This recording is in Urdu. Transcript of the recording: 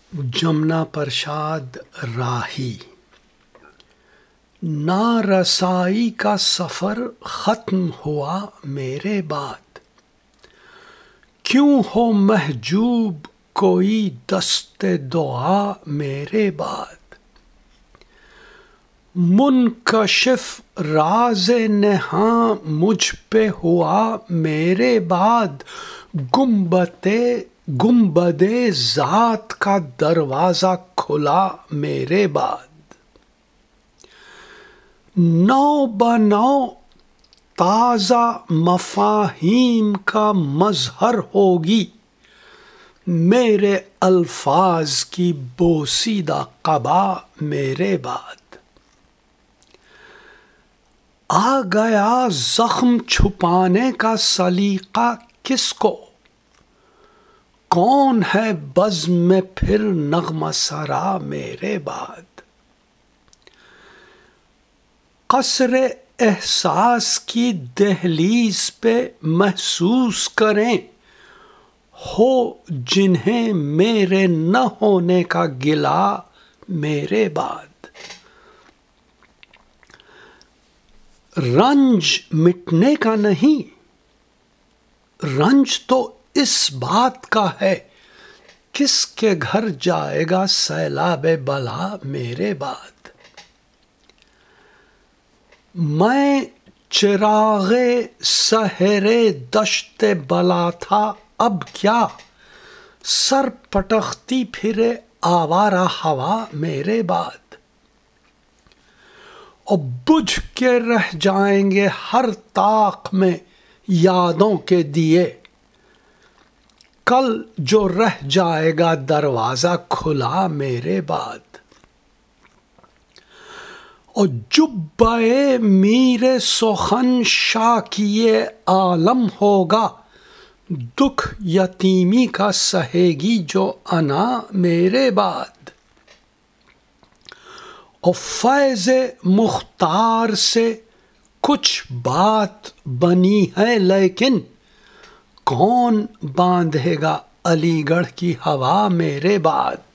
جمنا پرشاد راہی۔ نارسائی کا سفر ختم ہوا میرے بعد، کیوں ہو محجوب کوئی دست دعا میرے بعد۔ منکشف راز نہاں مجھ پہ ہوا میرے بعد، گنبد ذات کا دروازہ کھلا میرے بعد۔ نو بنو تازہ مفاہیم کا مظہر ہوگی، میرے الفاظ کی بوسیدہ قبا میرے بعد۔ آ گیا زخم چھپانے کا سلیقہ کس کو، کون ہے بزم میں پھر نغمہ سرا میرے بعد۔ قصر احساس کی دہلیز پہ محسوس کریں، ہو جنہیں میرے نہ ہونے کا گلہ میرے بعد۔ رنج مٹنے کا نہیں، رنج تو اس بات کا ہے، کس کے گھر جائے گا سیلاب بلا میرے بعد۔ میں چراغ سحر دشت بلا تھا، اب کیا سر پٹختی پھرے آوارہ ہوا میرے بعد۔ اور بجھ کے رہ جائیں گے ہر طاق میں یادوں کے دیے، کل جو رہ جائے گا دروازہ کھلا میرے بعد۔ اور جبّہ میر سخن شاکیے عالم ہوگا، دکھ یتیمی کا سہے گی جو انا میرے بعد۔ اور فیض مختار سے کچھ بات بنی ہے لیکن، کون باندھے گا علی گڑھ کی ہوا میرے بعد۔